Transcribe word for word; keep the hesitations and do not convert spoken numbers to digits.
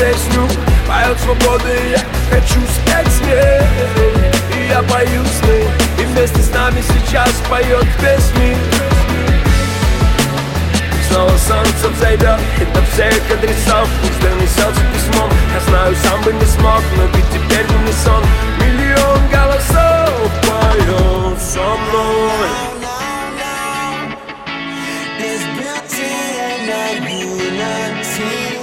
песню, поет свободы, и я хочу спеть с ней. И я пою сны, и вместе с нами сейчас поет песни. Снова солнце взойдет, и до всех адресов пусть донесется письмом. Я знаю, сам бы не смог, но ведь теперь не сон. Миллион голосов поет со мной. There's beauty in our unity.